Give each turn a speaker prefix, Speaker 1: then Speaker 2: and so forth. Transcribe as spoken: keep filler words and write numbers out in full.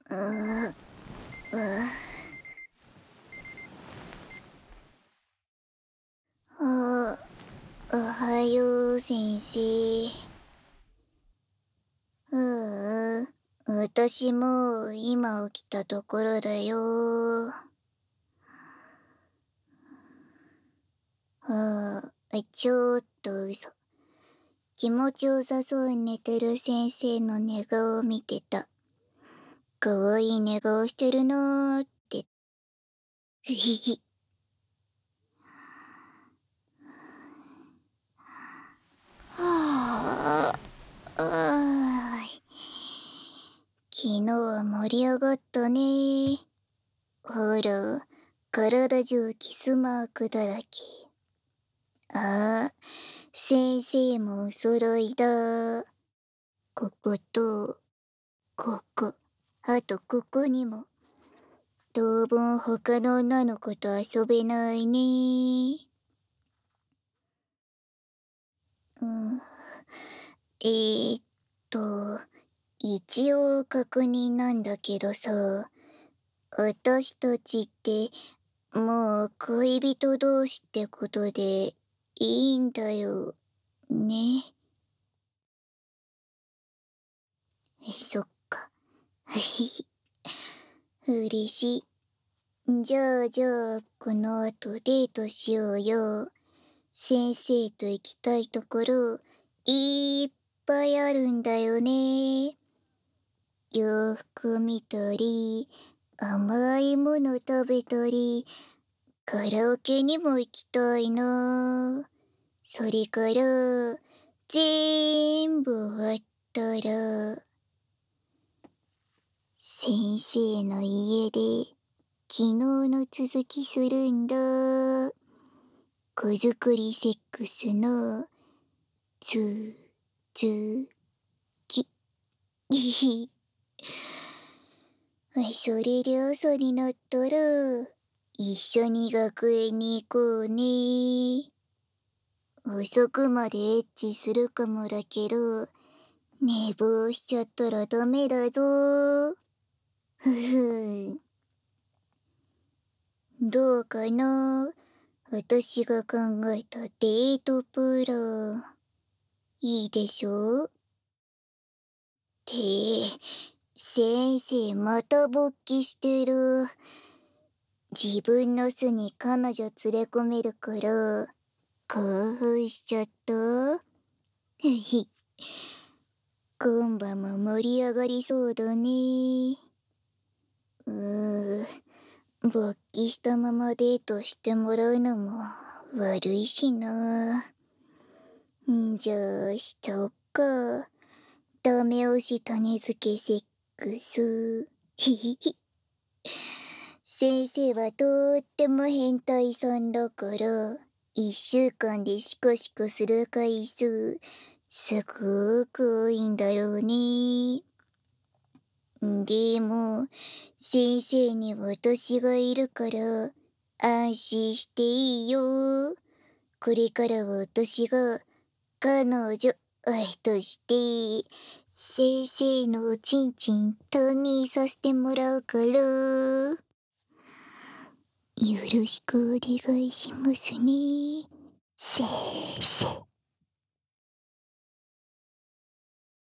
Speaker 1: うー、うあ、おはよう、先生。うう、私も今起きたところだよ。ああ、ちょっと嘘。気持ちよさそうに寝てる先生の寝顔を見てた。かわいい寝顔してるなーって。ふひひ。はあ、あーい。昨日は盛り上がったね。ほら、体中キスマークだらけ。ああ、先生もお揃いだ。ここと、ここ、あとここにも。当分他の女の子と遊べないね。うん。えーっと、一応確認なんだけどさ、私たちってもう恋人同士ってことでいいんだよ、ね。え、そっか。はい。嬉しい。じゃあじゃあ、この後デートしようよ。先生と行きたいところ、いっぱいあるんだよね。洋服見たり、甘いもの食べたり、カラオケにも行きたいな。それから、全部終わったら、先生の家で、昨日の続きするんだ。子作りセックスの、つ、つ、き、ぎひ。それで朝になったら、一緒に学園に行こうね。遅くまでエッチするかもだけど、寝坊しちゃったらダメだぞ。ふふ。どうかな、私が考えたデートプラン。いいでしょって、先生また勃起してる。自分の巣に彼女連れ込めるから、興奮しちゃった。へひ。今晩も盛り上がりそうだね。うー、勃起したままデートしてもらうのも悪いしな。んじゃあしちゃおっか。ダメ押し種付けセックス。ひひひ。先生はとっても変態さんだから、一週間でシコシコする回数、すごーく多いんだろうね。でも、先生に私がいるから、安心していいよ。これからは私が、彼女、愛として、先生のおちんちん堪忍させてもらうから、よろしくお願いしますね、先生。